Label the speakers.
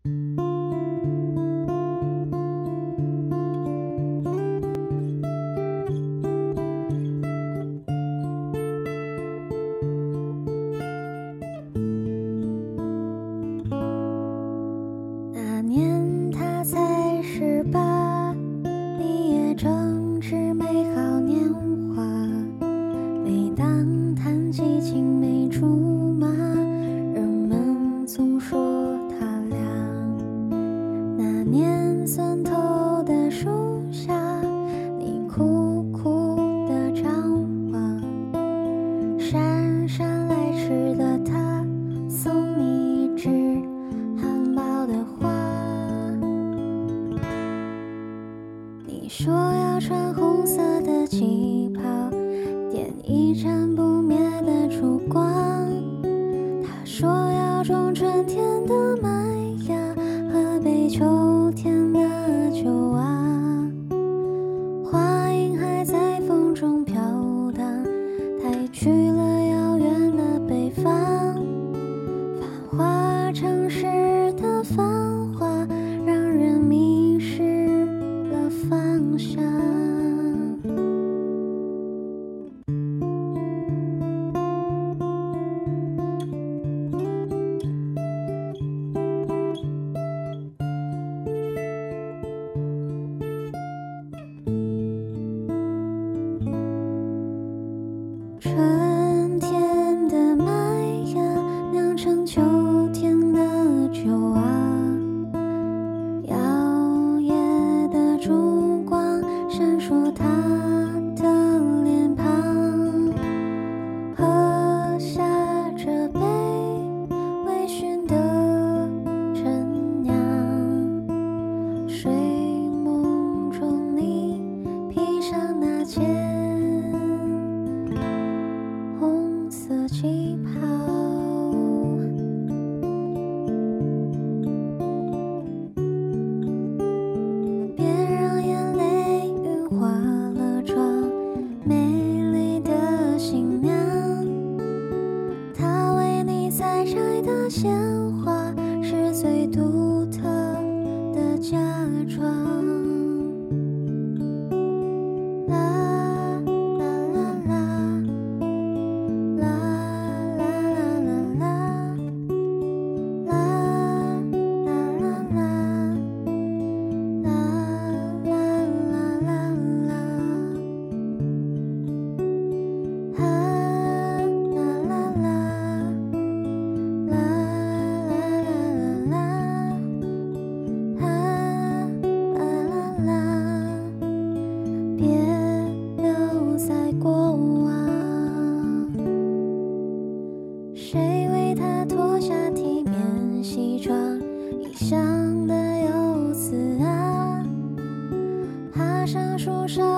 Speaker 1: 那年他才18，你也正值美好年华。每当谈起青梅竹马，人们总说他俩。那年村头的树下，你苦苦地张望，姗姗来迟的他送你一枝含苞的花。你说要穿红色的旗袍，点一盏不灭的烛光。他说要种春天的麦芽，喝杯秋天的酒啊。话音还在风中飘荡，他已去了遥远的北方。繁华城市的繁华，让人迷失了方向。春天的麦芽酿成秋天的酒啊，摇曳的烛光闪烁他的脸庞。喝下这杯微醺的陈酿，睡梦中你披上那件红色旗袍。别让眼泪晕花了妆，美丽的新娘。她为你采摘的鲜花，是最独特的嫁妆。别留在过往，谁为他脱下体面西装，异乡的游子啊，爬上树梢